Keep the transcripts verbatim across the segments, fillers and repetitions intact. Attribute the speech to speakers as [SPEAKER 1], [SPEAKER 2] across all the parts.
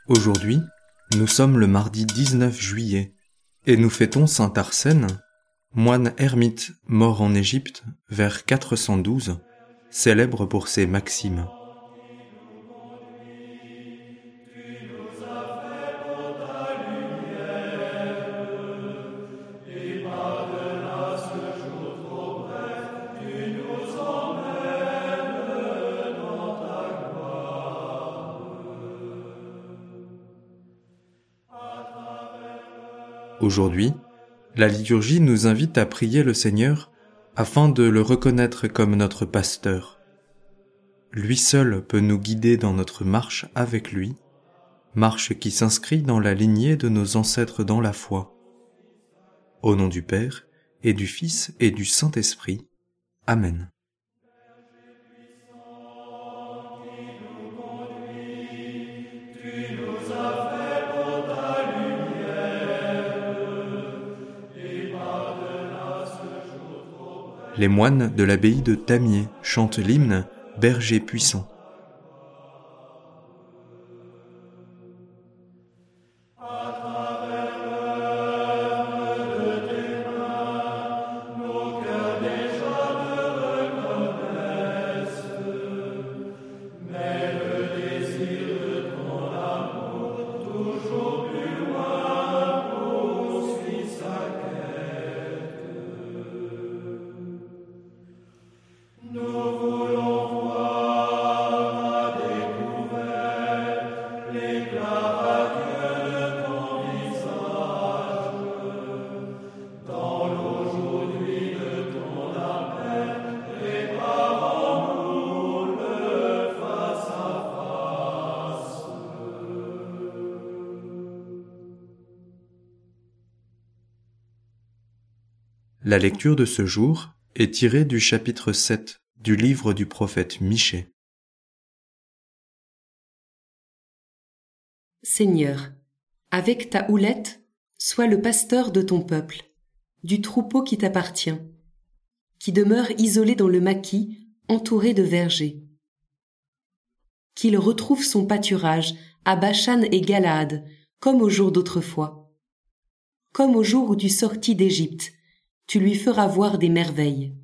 [SPEAKER 1] Aujourd'hui, nous sommes le mardi dix-neuf juillet et nous fêtons saint Arsène, moine ermite mort en Égypte vers quatre cent douze, célèbre pour ses maximes. Aujourd'hui, la liturgie nous invite à prier le Seigneur afin de le reconnaître comme notre pasteur. Lui seul peut nous guider dans notre marche avec lui, marche qui s'inscrit dans la lignée de nos ancêtres dans la foi. Au nom du Père, et du Fils, et du Saint-Esprit. Amen. Les moines de l'abbaye de Tamier chantent l'hymne « Berger puissant ». La lecture de ce jour est tirée du chapitre sept du livre du prophète Michée.
[SPEAKER 2] Seigneur, avec ta houlette, sois le pasteur de ton peuple, du troupeau qui t'appartient, qui demeure isolé dans le maquis, entouré de vergers. Qu'il retrouve son pâturage à Bashan et Galaad, comme au jour d'autrefois. Comme au jour où tu sortis d'Égypte, tu lui feras voir des merveilles.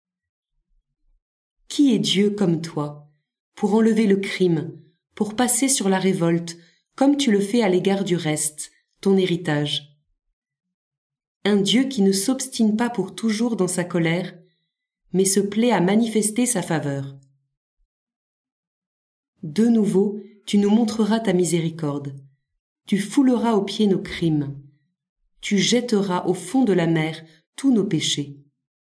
[SPEAKER 2] Qui est Dieu comme toi, pour enlever le crime, pour passer sur la révolte, comme tu le fais à l'égard du reste, ton héritage? Un Dieu qui ne s'obstine pas pour toujours dans sa colère, mais se plaît à manifester sa faveur. De nouveau, tu nous montreras ta miséricorde. Tu fouleras aux pieds nos crimes. Tu jetteras au fond de la mer tous nos péchés.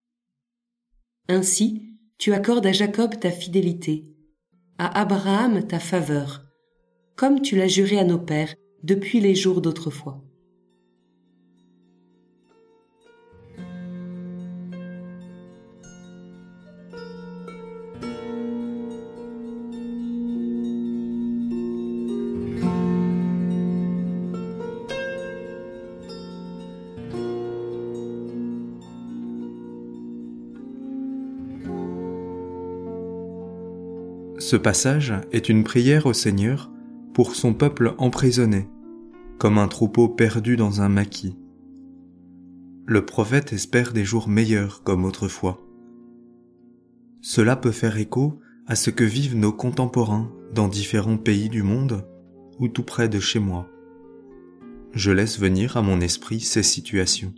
[SPEAKER 2] Ainsi, tu accordes à Jacob ta fidélité, à Abraham ta faveur, comme tu l'as juré à nos pères depuis les jours d'autrefois.
[SPEAKER 1] Ce passage est une prière au Seigneur pour son peuple emprisonné, comme un troupeau perdu dans un maquis. Le prophète espère des jours meilleurs comme autrefois. Cela peut faire écho à ce que vivent nos contemporains dans différents pays du monde ou tout près de chez moi. Je laisse venir à mon esprit ces situations.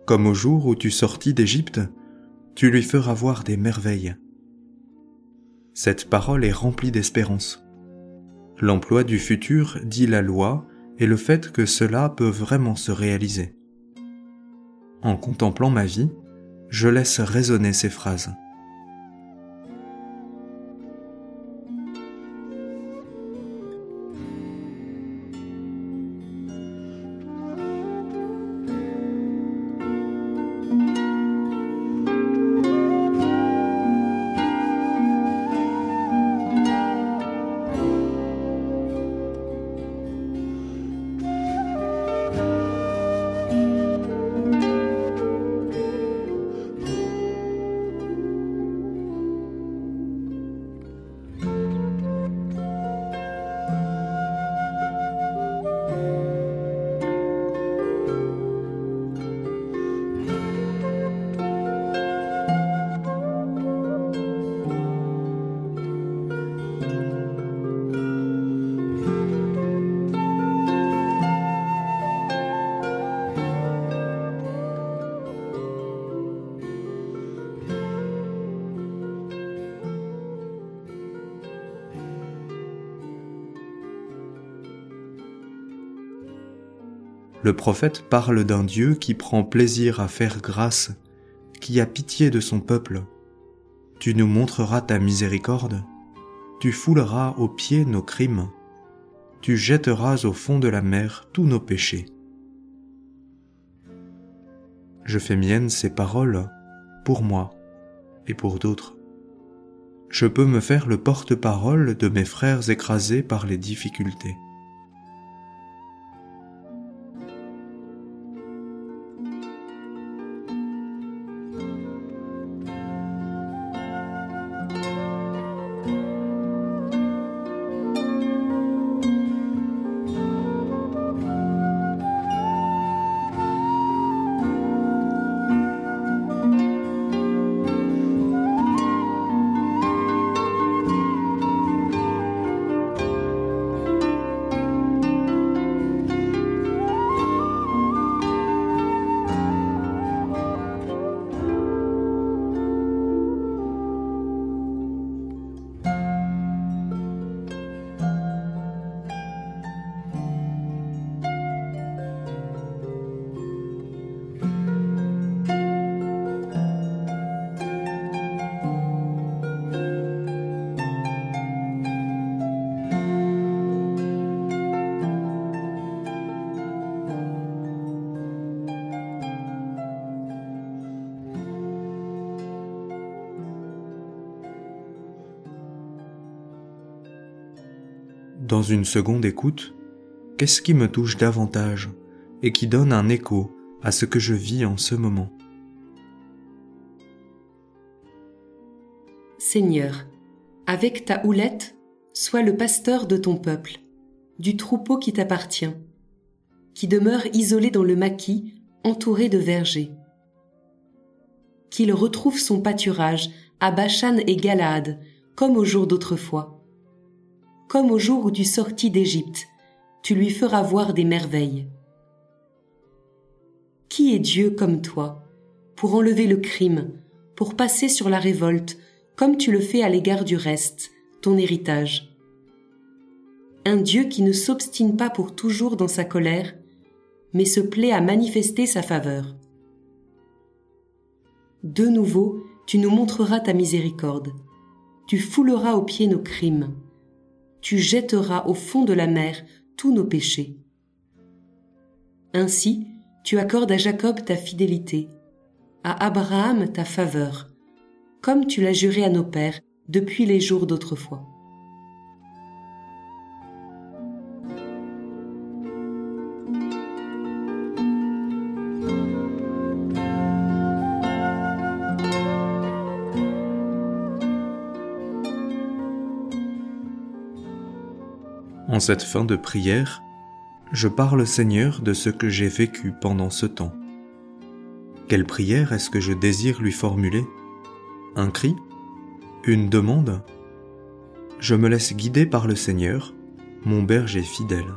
[SPEAKER 1] Comme au jour où tu sortis d'Égypte, tu lui feras voir des merveilles. Cette parole est remplie d'espérance. L'emploi du futur dit la loi et le fait que cela peut vraiment se réaliser. En contemplant ma vie, je laisse résonner ces phrases. Le prophète parle d'un Dieu qui prend plaisir à faire grâce, qui a pitié de son peuple. Tu nous montreras ta miséricorde, tu fouleras aux pieds nos crimes, tu jetteras au fond de la mer tous nos péchés. Je fais miennes ces paroles pour moi et pour d'autres. Je peux me faire le porte-parole de mes frères écrasés par les difficultés. Dans une seconde écoute, qu'est-ce qui me touche davantage et qui donne un écho à ce que je vis en ce moment?
[SPEAKER 2] Seigneur, avec ta houlette, sois le pasteur de ton peuple, du troupeau qui t'appartient, qui demeure isolé dans le maquis, entouré de vergers. Qu'il retrouve son pâturage à Bashan et Galaad, comme au jour d'autrefois. Comme au jour où tu sortis d'Égypte, tu lui feras voir des merveilles. Qui est Dieu comme toi, pour enlever le crime, pour passer sur la révolte, comme tu le fais à l'égard du reste, ton héritage? Un Dieu qui ne s'obstine pas pour toujours dans sa colère, mais se plaît à manifester sa faveur. De nouveau, tu nous montreras ta miséricorde. Tu fouleras aux pieds nos crimes. Tu jetteras au fond de la mer tous nos péchés. Ainsi, tu accordes à Jacob ta fidélité, à Abraham ta faveur, comme tu l'as juré à nos pères depuis les jours d'autrefois.
[SPEAKER 1] En cette fin de prière, je parle, Seigneur, de ce que j'ai vécu pendant ce temps. Quelle prière est-ce que je désire lui formuler? Un cri? Une demande? Je me laisse guider par le Seigneur, mon berger fidèle.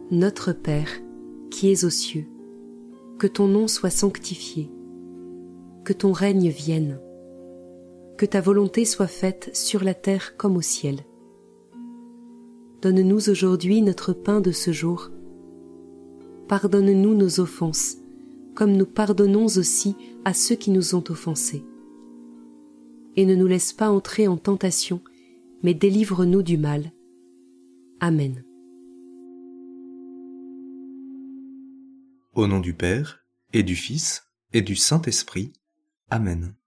[SPEAKER 2] Notre Père, qui es aux cieux, que ton nom soit sanctifié, que ton règne vienne, que ta volonté soit faite sur la terre comme au ciel. Donne-nous aujourd'hui notre pain de ce jour. Pardonne-nous nos offenses, comme nous pardonnons aussi à ceux qui nous ont offensés. Et ne nous laisse pas entrer en tentation, mais délivre-nous du mal. Amen.
[SPEAKER 1] Au nom du Père, et du Fils, et du Saint-Esprit. Amen.